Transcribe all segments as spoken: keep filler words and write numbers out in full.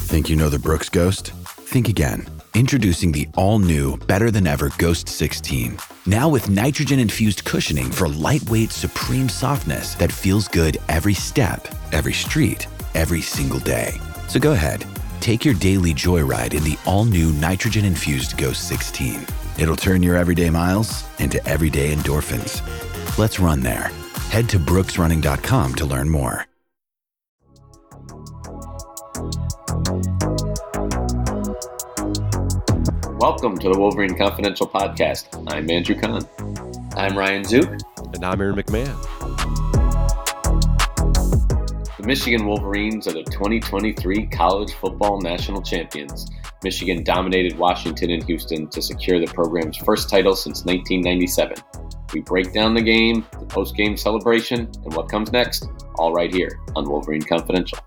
Think you know the Brooks Ghost? Think again. Introducing the all-new, better-than-ever Ghost sixteen. Now with nitrogen-infused cushioning for lightweight, supreme softness that feels good every step, every street, every single day. So go ahead, take your daily joyride in the all-new nitrogen-infused Ghost sixteen. It'll turn your everyday miles into everyday endorphins. Let's run there. Head to brooks running dot com to learn more. Welcome to the Wolverine Confidential Podcast. I'm Andrew Kahn. I'm Ryan Zook. And I'm Aaron McMahon. The Michigan Wolverines are the twenty twenty-three College Football National Champions. Michigan dominated Washington and Houston to secure the program's first title since nineteen ninety-seven. We break down the game, the post-game celebration, and what comes next, all right here on Wolverine Confidential.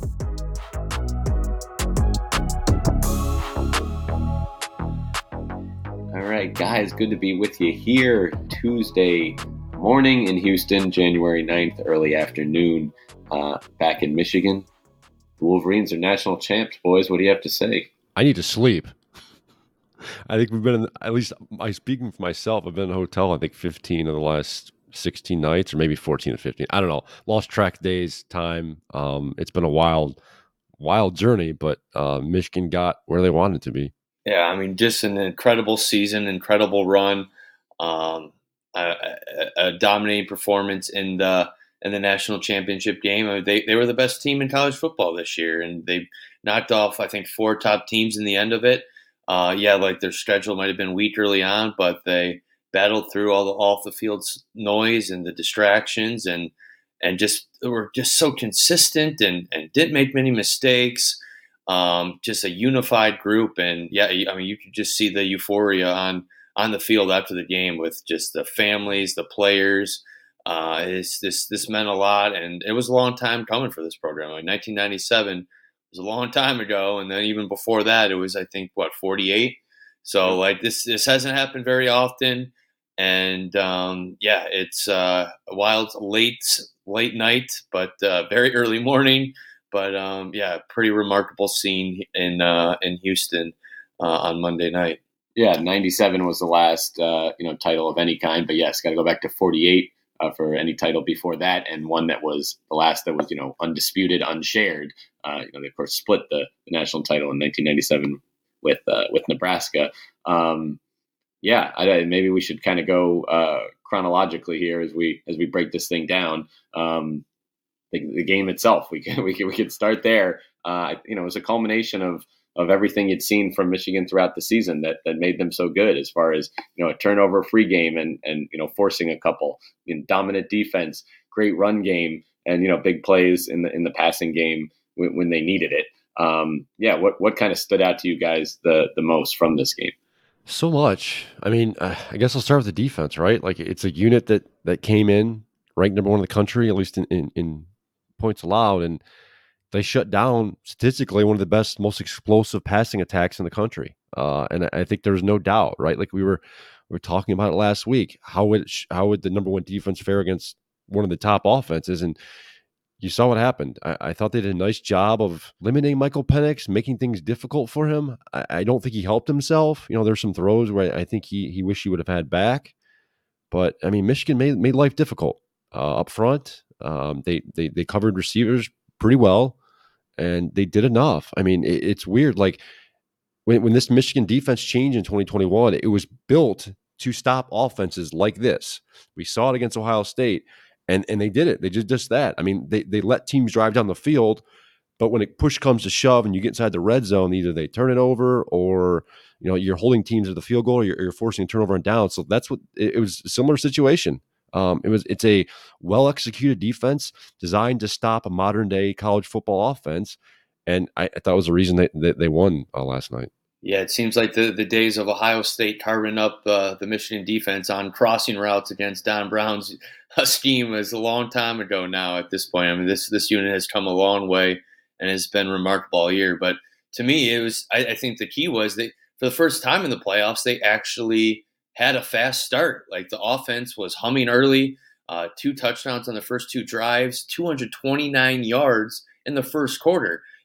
All right, guys, good to be with you here Tuesday morning in Houston, January ninth, early afternoon, uh, back in Michigan. The Wolverines are national champs, boys. What do you have to say? I need to sleep. I think we've been in, at least I speaking for myself, I've been in a hotel, I think fifteen of the last sixteen nights, or maybe fourteen or fifteen. I don't know. Lost track days, time. Um, it's been a wild, wild journey, but uh, Michigan got where they wanted to be. Yeah, I mean, just an incredible season, incredible run, um, a, a, a dominating performance in the in the national championship game. I mean, they they were the best team in college football this year, and they knocked off, I think, four top teams in the end of it. Uh, yeah, like their schedule might have been weak early on, but they battled through all the off the field noise and the distractions, and and just were just so consistent and and didn't make many mistakes. Um, just a unified group, and yeah, I mean, you could just see the euphoria on on the field after the game with just the families, the players. Uh, it's, this this meant a lot, and it was a long time coming for this program. Like nineteen ninety-seven was a long time ago, and then even before that, it was I think what forty-eight. So like this this hasn't happened very often, and um, yeah, it's uh, a wild late late night, but uh, very early morning. But um, yeah, pretty remarkable scene in uh, in Houston uh, on Monday night. Yeah, ninety-seven was the last uh, you know title of any kind, but yes, got to go back to forty-eight uh, for any title before that, and one that was the last that was you know undisputed, unshared. Uh, you know, they of course split the, the national title in nineteen ninety-seven with uh, with Nebraska. Um, yeah, I, maybe we should kind of go uh, chronologically here as we as we break this thing down. Um, The, the game itself, we can, we can, we could start there. Uh, you know, it was a culmination of of everything you'd seen from Michigan throughout the season that that made them so good, as far as you know, a turnover-free game and and you know, forcing a couple, you know, dominant defense, great run game, and you know, big plays in the in the passing game when, when they needed it. Um, yeah, what what kind of stood out to you guys the the most from this game? So much. I mean, uh, I guess I'll start with the defense, right? Like it's a unit that that came in ranked number one in the country, at least in in, in points allowed, and they shut down statistically one of the best, most explosive passing attacks in the country. Uh, and I think there's no doubt, right? Like we were we were talking about it last week. How would how would the number one defense fare against one of the top offenses? And you saw what happened. I, I thought they did a nice job of limiting Michael Penix, making things difficult for him. I, I don't think he helped himself. You know, there's some throws where I think he he wished he would have had back. But I mean, Michigan made made life difficult uh, up front. Um, they, they they covered receivers pretty well, and they did enough. I mean, it, it's weird. Like when when this Michigan defense changed in twenty twenty-one, it was built to stop offenses like this. We saw it against Ohio State, and and they did it. They did just that. I mean, they they let teams drive down the field, but when it push comes to shove and you get inside the red zone, either they turn it over or you know you're holding teams to the field goal, or you're, you're forcing a turnover and down. So that's what it, it was. A similar situation. Um, it was. It's a well-executed defense designed to stop a modern-day college football offense, and I, I thought it was the reason they, they, they won uh, last night. Yeah, it seems like the, the days of Ohio State carving up uh, the Michigan defense on crossing routes against Don Brown's uh, scheme is a long time ago now at this point. I mean, this this unit has come a long way and has been remarkable all year. But to me, it was. I, I think the key was that for the first time in the playoffs, they actually had a fast start. Like the offense was humming early, uh, two touchdowns on the first two drives, two hundred twenty-nine yards in the first quarter.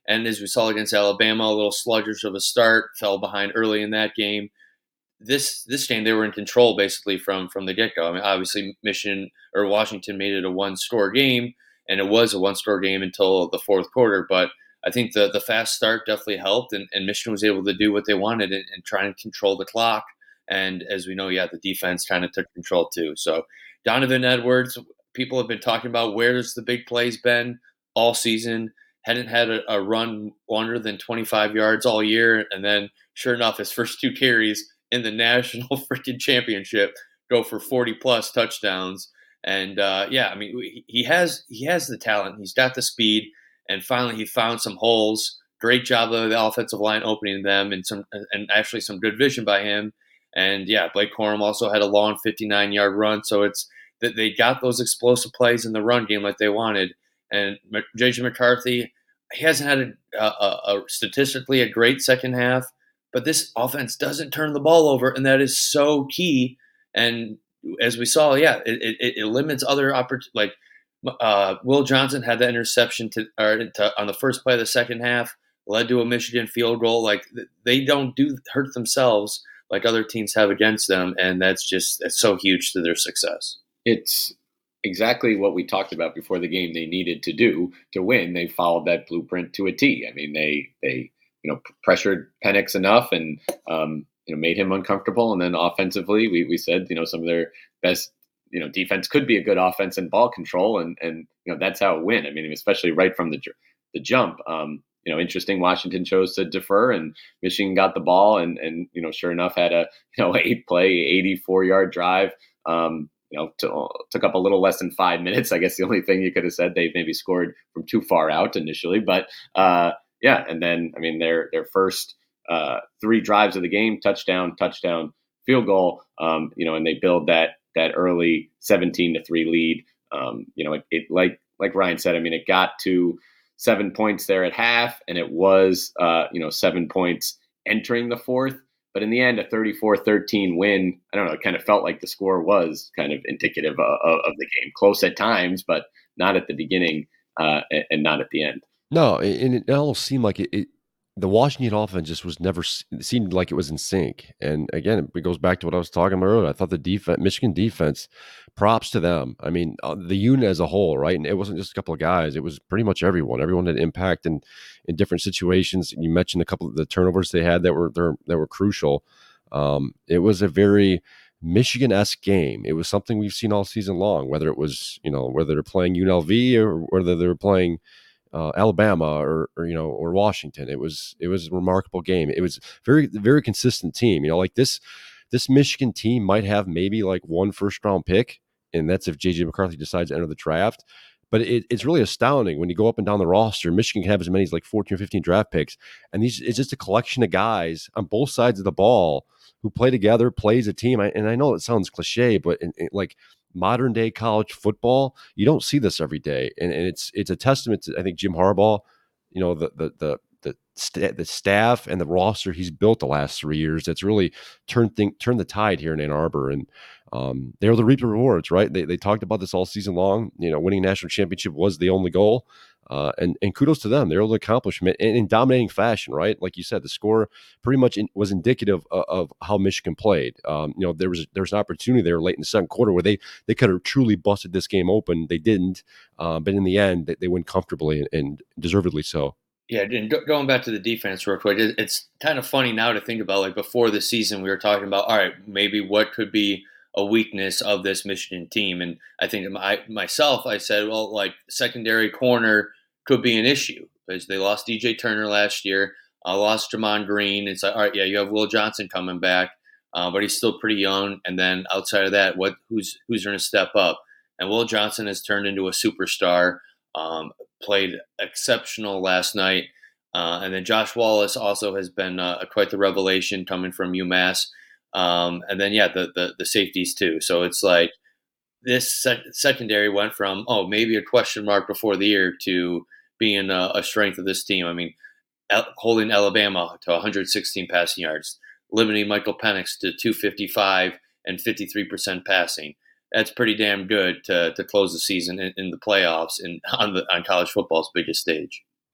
And as we saw against Alabama, a little sluggish of a start, fell behind early in that game. This this game, they were in control basically from from the get-go. I mean, obviously, Michigan or Washington made it a one-score game, and it was a one-score game until the fourth quarter. But I think the the fast start definitely helped, and, and Michigan was able to do what they wanted and, and try and control the clock. And as we know, yeah, the defense kind of took control too. So Donovan Edwards, people have been talking about where's the big plays been all season. Hadn't had a, a run longer than twenty-five yards all year. And then sure enough, his first two carries in the national freaking championship go for forty plus touchdowns. And uh, yeah, I mean, he has, he has the talent. He's got the speed, and finally he found some holes. Great job of the offensive line opening them, and some, and actually some good vision by him. And yeah, Blake Corum also had a long fifty-nine yard run. So it's that they got those explosive plays in the run game like they wanted. And J J McCarthy, he hasn't had a, a, a statistically a great second half, but this offense doesn't turn the ball over, and that is so key. And as we saw, yeah, it, it, it limits other opportunities. Like uh, Will Johnson had that interception to, or to, on the first play of the second half, led to a Michigan field goal. Like they don't do hurt themselves like other teams have against them, and that's just that's so huge to their success. It's exactly what we talked about before the game they needed to do to win. They followed that blueprint to a T. I mean, they they you know pressured Penix enough and um, you know made him uncomfortable, and then offensively, we we said you know some of their best you know defense could be a good offense and ball control, and and you know that's how it win. I mean, especially right from the the jump. Um, You know, interesting. Washington chose to defer, and Michigan got the ball, and and you know, sure enough, had a you know eight play, eighty-four yard drive. Um, you know, to, took up a little less than five minutes. I guess the only thing you could have said they maybe scored from too far out initially, but uh, yeah. And then I mean, their their first uh, three drives of the game: touchdown, touchdown, field goal. Um, you know, and they build that that early seventeen to three lead. Um, you know, it, it like like Ryan said. I mean, it got to seven points there at half, and it was, uh, you know, seven points entering the fourth. But in the end, a thirty-four thirteen win, I don't know, it kind of felt like the score was kind of indicative of, of, of the game. Close at times, but not at the beginning uh, and not at the end. No, and it almost seemed like it, it the Washington offense just was never it seemed like it was in sync. And again, it goes back to what I was talking about earlier. I thought the defense, Michigan defense, props to them. I mean, uh, the unit as a whole, right? And it wasn't just a couple of guys; it was pretty much everyone. Everyone had impact in in different situations. You mentioned a couple of the turnovers they had that were that were crucial. Um, it was a very Michigan-esque game. It was something we've seen all season long. Whether it was you know whether they're playing U N L V or whether they're playing Uh, Alabama or, or you know or Washington. It was it was a remarkable game. It was very very consistent team. You know, like this this Michigan team might have maybe like one first round pick, and that's if J J McCarthy decides to enter the draft. But it, it's really astounding when you go up and down the roster. Michigan can have as many as like fourteen or fifteen draft picks, and these it's just a collection of guys on both sides of the ball who play together, play as a team. I, and I know it sounds cliche, but in, in, like modern day college football, you don't see this every day, and, and it's it's a testament to I think Jim Harbaugh, you know the the the the, st- the staff and the roster he's built the last three years. That's really turned thing turned the tide here in Ann Arbor, and um, they're the reap the rewards, right? They they talked about this all season long. You know, winning national championship was the only goal. Uh, and and kudos to them. They're able to accomplish it in, in dominating fashion, right? Like you said, the score pretty much in, was indicative of, of how Michigan played. Um, you know, there was there was an opportunity there late in the second quarter where they they could have truly busted this game open. They didn't, uh, but in the end, they, they win comfortably and, and deservedly so. Yeah, and going back to the defense real quick, it's kind of funny now to think about. Like before the season, we were talking about, all right, maybe what could be a weakness of this Michigan team, and I think my, myself, I said, well, like secondary corner could be an issue because they lost D J Turner last year, uh, lost Jamon Green. It's like, all right, yeah, you have Will Johnson coming back, uh, but he's still pretty young. And then outside of that, what who's who's going to step up? And Will Johnson has turned into a superstar. Um, played exceptional last night, uh, and then Josh Wallace also has been uh, quite the revelation coming from UMass. Um, and then yeah, the, the the safeties too. So it's like this sec- secondary went from oh maybe a question mark before the year to being a, a strength of this team. I mean, el- holding Alabama to one hundred sixteen passing yards, limiting Michael Penix to two fifty-five and fifty-three percent passing. That's pretty damn good to to close the season in, in the playoffs and on the on college football's biggest stage.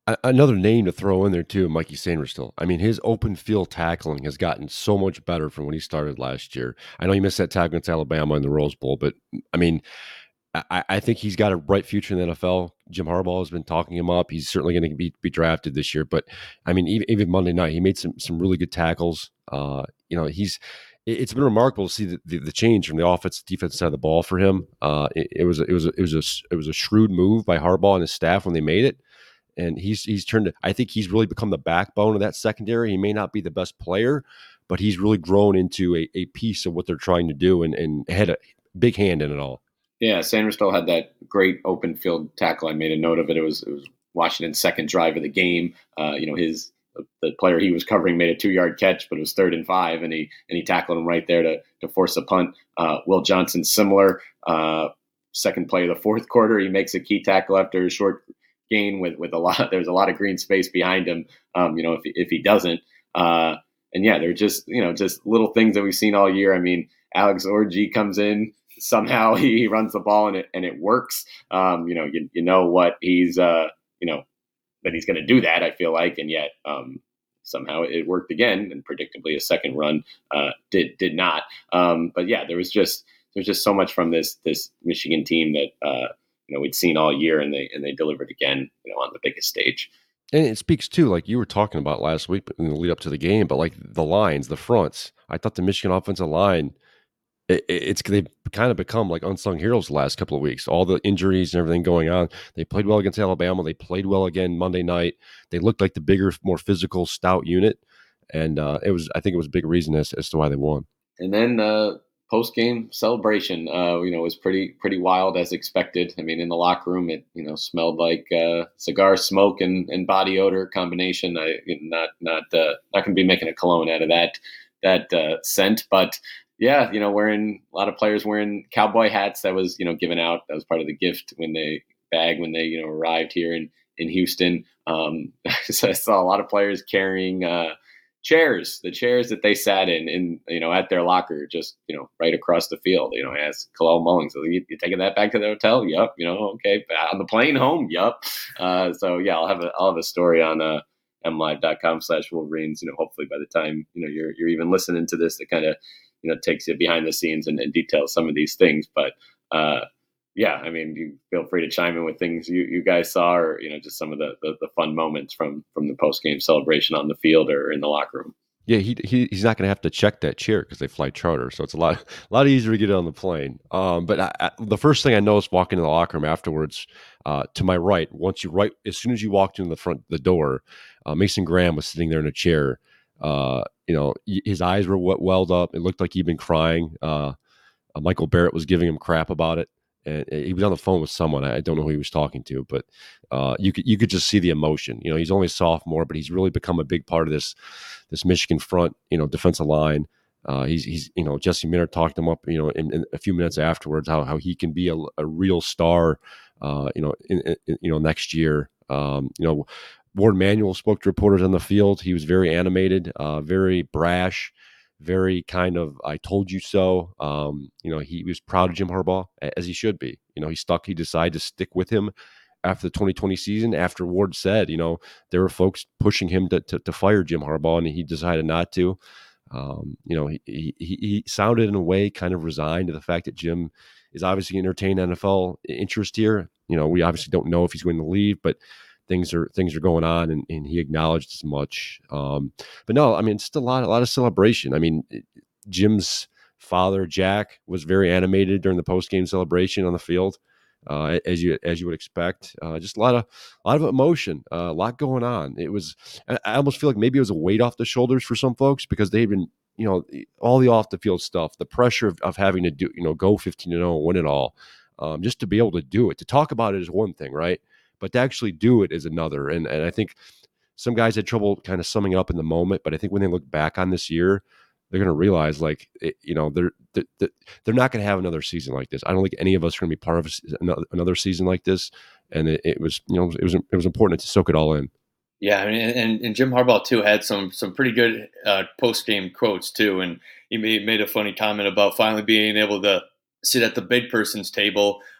A- Another name to throw in there too, Mikey Sainristil. I mean, his open field tackling has gotten so much better from when he started last year. I know he missed that tackle against Alabama in the Rose Bowl, but I mean, I, I think he's got a bright future in the N F L. Jim Harbaugh has been talking him up. He's certainly going to be, be drafted this year. But I mean, even, even Monday night, he made some some really good tackles. Uh, you know, he's it- it's been remarkable to see the, the, the change from the offense to defense side of the ball for him. Uh, it, it was a- it was a, it was a it was a shrewd move by Harbaugh and his staff when they made it. And he's he's turned to, I think he's really become the backbone of that secondary. He may not be the best player, but he's really grown into a, a piece of what they're trying to do and, and had a big hand in it all. Yeah, Sanders still had that great open field tackle. I made a note of it. It was it was Washington's second drive of the game. Uh, you know, his the player he was covering made a two yard catch, but it was third and five, and he and he tackled him right there to to force a punt. Uh, Will Johnson similar. Uh, second play of the fourth quarter, he makes a key tackle after a short gain with with a lot. There's a lot of green space behind him. Um, you know, if if he doesn't, uh, and yeah, they're just you know just little things that we've seen all year. I mean, Alex Orji comes in. Somehow he runs the ball and it and it works. Um, you know, you, you know what he's uh, you know that he's going to do that. I feel like, and yet um, somehow it worked again, and predictably a second run uh, did did not. Um, but yeah, there was just there's just so much from this this Michigan team that uh, you know we'd seen all year, and they and they delivered again, you know, on the biggest stage. And it speaks too, like you were talking about last week in the lead up to the game, but like the lines, the fronts. I thought the Michigan offensive line, it, it's they've kind of become like unsung heroes the last couple of weeks. All the injuries and everything going on. They played well against Alabama. They played well again Monday night. They looked like the bigger, more physical, stout unit, and uh, it was. I think it was a big reason as, as to why they won. And then uh, post game celebration, uh, you know, was pretty pretty wild as expected. I mean, in the locker room, it you know smelled like uh, cigar smoke and, and body odor combination. I not not uh, not going to be making a cologne out of that that uh, scent, but yeah, you know, wearing a lot of players wearing cowboy hats. That was you know given out. That was part of the gift when they bag when they you know arrived here in in Houston. Um, so I saw a lot of players carrying. Uh, chairs, the chairs that they sat in, in you know, at their locker, just you know, right across the field. You know, I asked Kalel Mullings, so you, you taking that back to the hotel? Yup. You know, okay. On the plane home? Yup. Uh, so yeah, I'll have a I'll have a story on uh, m live dot com slash Wolverines. You know, hopefully by the time you know you're you're even listening to this, that kind of you know takes you behind the scenes and, and details some of these things. But uh, yeah, I mean, you feel free to chime in with things you, you guys saw, or you know, just some of the, the, the fun moments from from the post game celebration on the field or in the locker room. Yeah, he, he he's not going to have to check that chair because they fly charter, so it's a lot a lot easier to get it on the plane. Um, but I, I, the first thing I noticed walking in the locker room afterwards, uh, to my right, once you right as soon as you walked in the front the door, uh, Mason Graham was sitting there in a chair. Uh, you know, his eyes were welled up. It looked like he'd been crying. Uh, uh, Michael Barrett was giving him crap about it, and he was on the phone with someone. I don't know who he was talking to, but uh, you could you could just see the emotion. You know, he's only a sophomore, but he's really become a big part of this this Michigan front. You know, defensive line. Uh, he's he's you know Jesse Minter talked him up. You know, in, in a few minutes afterwards, how how he can be a, a real star. Uh, you know, in, in, you know next year. Um, you know, Warren Manuel spoke to reporters on the field. He was very animated, uh, very brash, very kind of I told you so. Um, you know, he was proud of Jim Harbaugh, as he should be. You know, he stuck, he decided to stick with him after the twenty twenty season, after Ward said, you know, there were folks pushing him to, to, to fire Jim Harbaugh, and he decided not to. Um, you know, he, he, he sounded in a way kind of resigned to the fact that Jim is obviously entertaining N F L interest here. You know, we obviously don't know if he's going to leave, but things are things are going on, and, and he acknowledged as much. Um, but no, I mean, it's just a lot, a lot of celebration. I mean, Jim's father, Jack, was very animated during the post game celebration on the field, uh, as you as you would expect. Uh, just a lot of a lot of emotion, uh, a lot going on. It was, I almost feel like maybe it was a weight off the shoulders for some folks because they've been, you know, all the off the field stuff, the pressure of, of having to do, you know, go fifteen and oh, win it all, um, just to be able to do it. To talk about it is one thing, right? But to actually do it is another. And and I think some guys had trouble kind of summing up in the moment, but I think when they look back on this year, they're going to realize, like, it, you know, they're they're, they're not going to have another season like this. I don't think any of us are going to be part of another, another season like this. And it, it was, you know, it was it was important to soak it all in. Yeah, I mean, and, and Jim Harbaugh too had some some pretty good uh, post game quotes too, and he made, made a funny comment about finally being able to sit at the big person's table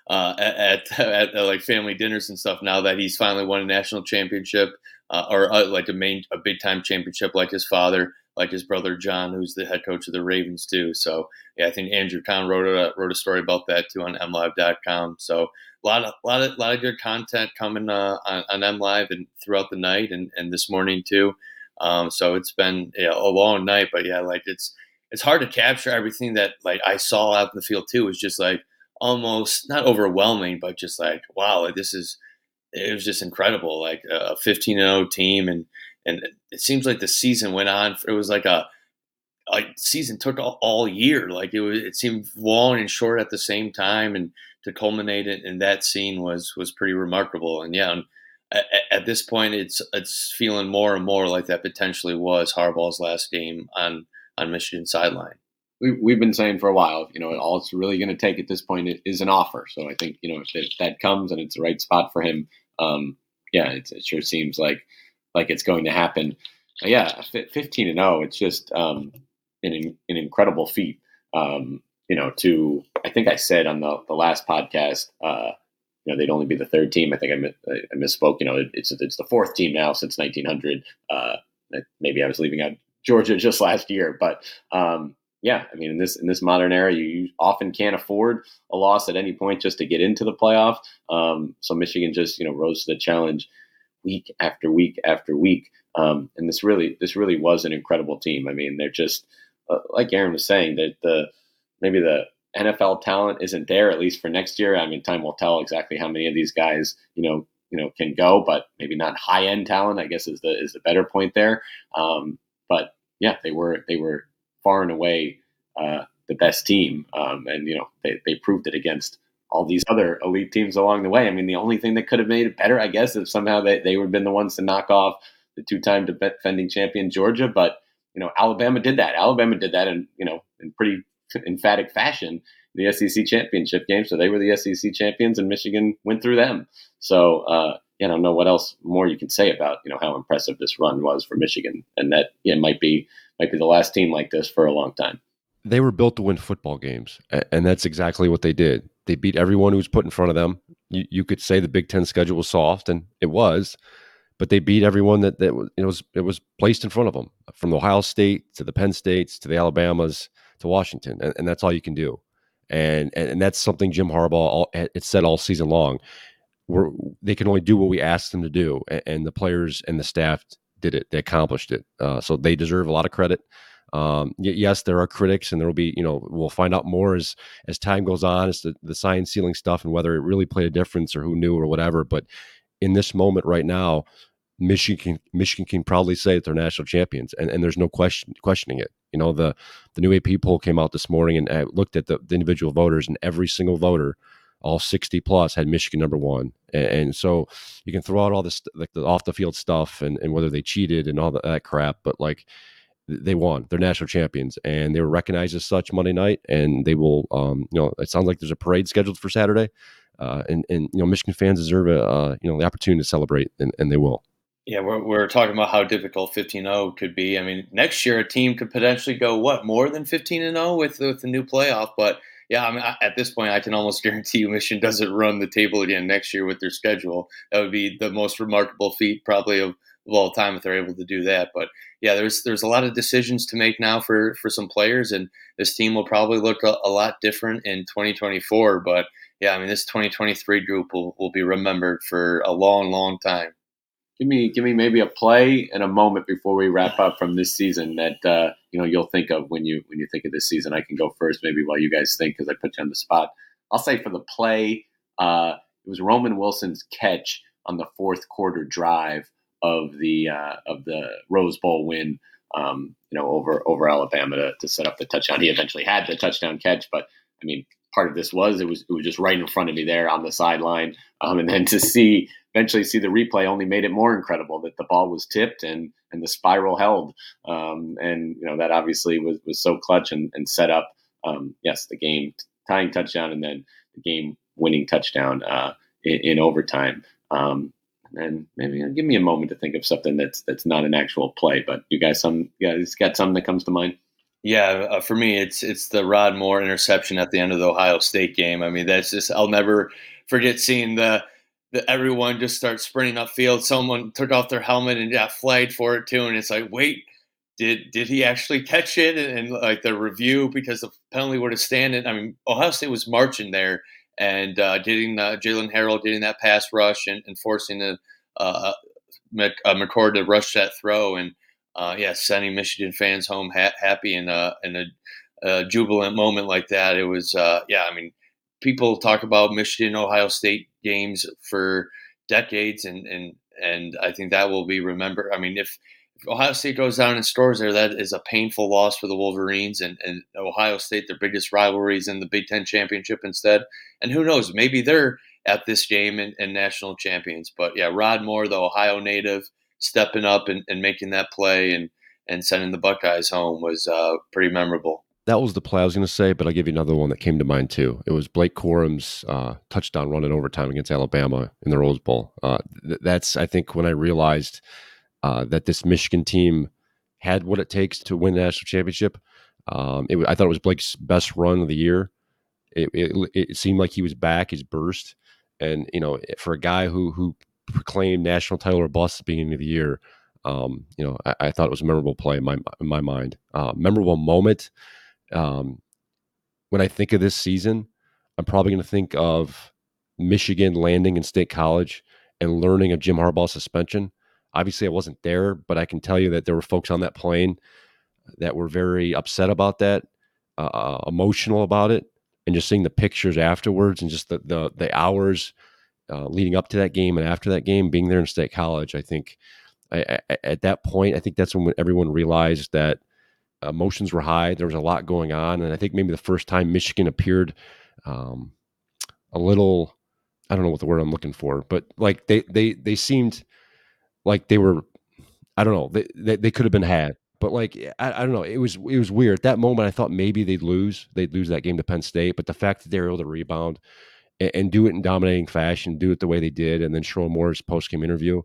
uh, at, at, at uh, like family dinners and stuff now that he's finally won a national championship uh, or uh, like a main a big time championship like his father, like his brother John, who's the head coach of the Ravens too. So yeah, I think Andrew Kahn wrote a wrote a story about that too on M Live dot com. So a lot of lot of lot of good content coming uh, on, on M Live and throughout the night and, and this morning too. Um, so it's been yeah, a long night, but yeah, like it's it's hard to capture everything that like I saw out in the field too. It was just like almost not overwhelming, but just like wow, like this is it was just incredible. Like a fifteen and oh team, and and it seems like the season went on. It was like a like season took all, all year. Like it was, it seemed long and short at the same time, and to culminate it in that scene was was pretty remarkable. And yeah, and at, at this point, it's it's feeling more and more like that potentially was Harbaugh's last game on on Michigan's sideline. We, we've been saying for a while, you know, all it's really going to take at this point is an offer. So I think, you know, if that comes and it's the right spot for him, um, yeah, it's, it sure seems like like it's going to happen. Uh, yeah, fifteen and oh, it's just um, an an incredible feat. Um, you know, to I think I said on the the last podcast, uh, you know, they'd only be the third team. I think I, I misspoke. You know, it's it's the fourth team now since nineteen hundred. Uh, maybe I was leaving out Georgia just last year, but um, yeah, I mean, in this in this modern era, you, you often can't afford a loss at any point just to get into the playoff. Um, so Michigan just you know rose to the challenge week after week after week, um, and this really this really was an incredible team. I mean, they're just uh, like Aaron was saying that the maybe the N F L talent isn't there at least for next year. I mean, time will tell exactly how many of these guys you know you know can go, but maybe not high end talent. I guess is the is the better point there. Um, but yeah, they were they were. far and away uh, the best team. Um, and, you know, they, they proved it against all these other elite teams along the way. I mean, the only thing that could have made it better, I guess, if somehow they, they would have been the ones to knock off the two-time defending champion Georgia. But, you know, Alabama did that. Alabama did that in, you know, in pretty emphatic fashion in the S E C championship game. So they were the S E C champions and Michigan went through them. So, uh, yeah, I don't know what else more you can say about, you know, how impressive this run was for Michigan. And that, yeah, might be, might be the last team like this for a long time. They were built to win football games, and that's exactly what they did. They beat everyone who was put in front of them. You, you could say the Big Ten schedule was soft, and it was, but they beat everyone that, that it was it was placed in front of them, from Ohio State to the Penn States to the Alabamas to Washington, and, and that's all you can do. And and, and that's something Jim Harbaugh all, it said all season long. We're, they can only do what we asked them to do, and, and the players and the staff did it. They accomplished it. Uh, so they deserve a lot of credit. Um, y- yes, there are critics, and there will be, you know, we'll find out more as as time goes on, as the, the sign sealing stuff and whether it really played a difference or who knew or whatever. But in this moment right now, Michigan Michigan can probably say that they're national champions, and, and there's no question questioning it. You know, the the new A P poll came out this morning, and I looked at the, the individual voters, and every single voter, all sixty plus, had Michigan number one. And, and so you can throw out all this like the off the field stuff and, and whether they cheated and all that, that crap, but like they won. They're national champions, and they were recognized as such Monday night. And they will, um, you know, it sounds like there's a parade scheduled for Saturday, uh, and and you know, Michigan fans deserve a uh, you know the opportunity to celebrate, and, and they will. Yeah, we're we're talking about how difficult fifteen and oh could be. I mean, next year a team could potentially go what more than fifteen and oh with with the new playoff, but. Yeah, I mean, at this point, I can almost guarantee you Michigan doesn't run the table again next year with their schedule. That would be the most remarkable feat probably of, of all time if they're able to do that. But yeah, there's there's a lot of decisions to make now for, for some players, and this team will probably look a, a lot different in twenty twenty-four. But yeah, I mean, this twenty twenty-three group will, will be remembered for a long, long time. Give me, give me maybe a play and a moment before we wrap up from this season that uh, you know you'll think of when you when you think of this season. I can go first, maybe while you guys think, because I put you on the spot. I'll say for the play, uh, it was Roman Wilson's catch on the fourth quarter drive of the uh, of the Rose Bowl win. Um, you know, over over Alabama to, to set up the touchdown. He eventually had the touchdown catch, but I mean, part of this was it was it was just right in front of me there on the sideline, um, and then to see. Eventually see the replay only made it more incredible that the ball was tipped and, and the spiral held. Um, and, you know, that obviously was, was so clutch and, and set up, um, yes, the game tying touchdown and then the game winning touchdown uh, in, in overtime. Um, and maybe give me a moment to think of something that's that's not an actual play, but you guys some you guys got something that comes to mind? Yeah, uh, for me, it's it's the Rod Moore interception at the end of the Ohio State game. I mean, that's just I'll never forget seeing the, the everyone just start sprinting upfield. Someone took off their helmet and got flagged for it too, and it's like, wait, did did he actually catch it? And, and like the review, because the penalty would have standed. I mean, Ohio State was marching there and uh, getting uh, Jalen Harrell getting that pass rush and, and forcing the uh, Mc, uh, McCord to rush that throw and. Uh, yeah, sending Michigan fans home ha- happy in a in a, a jubilant moment like that. It was, uh, yeah. I mean, people talk about Michigan Ohio State games for decades, and and and I think that will be remembered. I mean, if, if Ohio State goes down in stores there, that is a painful loss for the Wolverines and, and Ohio State, their biggest rivalries in the Big Ten championship instead. And who knows, maybe they're at this game and, and national champions. But yeah, Rod Moore, the Ohio native, stepping up and, and making that play and, and sending the Buckeyes home was uh, pretty memorable. That was the play I was going to say, but I'll give you another one that came to mind too. It was Blake Corum's uh, touchdown run in overtime against Alabama in the Rose Bowl. Uh, th- that's, I think, when I realized uh, that this Michigan team had what it takes to win the national championship. Um, it, I thought it was Blake's best run of the year. It, it, it seemed like he was back, his burst. And, you know, for a guy who who proclaimed national title or bust at the beginning of the year, um, you know, I, I thought it was a memorable play in my in my mind. Uh, memorable moment. Um, when I think of this season, I'm probably going to think of Michigan landing in State College and learning of Jim Harbaugh's suspension. Obviously, I wasn't there, but I can tell you that there were folks on that plane that were very upset about that, uh, emotional about it, and just seeing the pictures afterwards and just the the, the hours uh, leading up to that game and after that game, being there in State College. I think I, I, at that point, I think that's when everyone realized that emotions were high. There was a lot going on, and I think maybe the first time Michigan appeared um, a little, I don't know what the word I'm looking for, but like they they they seemed like they were, I don't know, they they, they could have been had. But like I, I don't know, it was it was weird. At that moment, I thought maybe they'd lose, they'd lose that game to Penn State. But the fact that they were able to rebound and, and do it in dominating fashion, do it the way they did, and then Sherrone Moore's post game interview,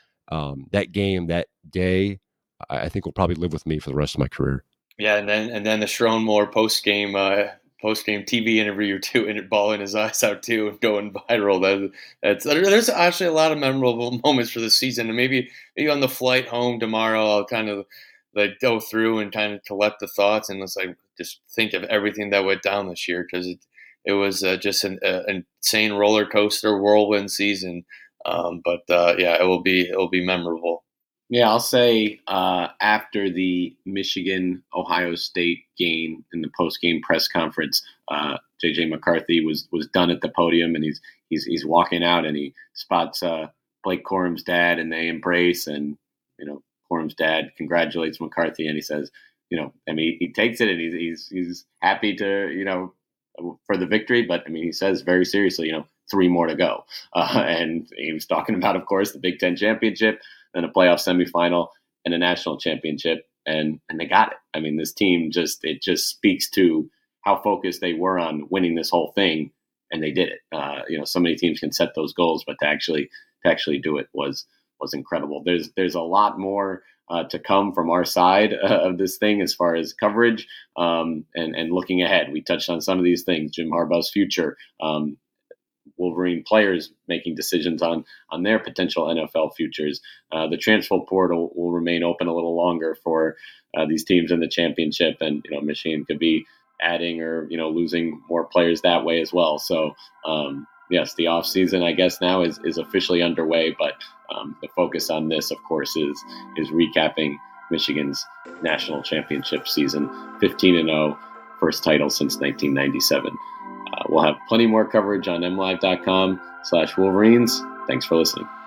um, that game, that day, I, I think will probably live with me for the rest of my career. Yeah, and then and then the Sherrone Moore post game uh, post game T V interview too, and it bawling his eyes out too, and going viral. That that's there's actually a lot of memorable moments for the season, and maybe maybe on the flight home tomorrow, I'll kind of like go through and kind of collect the thoughts and let's like just think of everything that went down this year because it it was uh, just an uh, insane roller coaster whirlwind season. Um, but uh, yeah, it will be it will be memorable. Yeah, I'll say uh, after the Michigan Ohio State game in the post game press conference, uh, J J McCarthy was was done at the podium and he's he's he's walking out and he spots uh, Blake Corum's dad and they embrace and you know Corum's dad congratulates McCarthy and he says you know I mean he takes it and he's he's he's happy to you know for the victory, but I mean he says very seriously you know three more to go uh, and he was talking about of course the Big Ten championship. And a playoff semifinal and a national championship, and and they got it. I mean, this team just it just speaks to how focused they were on winning this whole thing, and they did it. Uh, you know, so many teams can set those goals, but to actually to actually do it was was incredible. There's there's a lot more uh, to come from our side uh, of this thing as far as coverage um, and and looking ahead. We touched on some of these things, Jim Harbaugh's future. Um, Wolverine players making decisions on on their potential N F L futures. Uh, the transfer portal will remain open a little longer for uh, these teams in the championship, and you know Michigan could be adding or you know losing more players that way as well. So um, yes, the off season I guess now is is officially underway, but um, the focus on this, of course, is is recapping Michigan's national championship season, fifteen and oh, first title since nineteen ninety-seven. Uh, we'll have plenty more coverage on m live dot com slash Wolverines. Thanks for listening.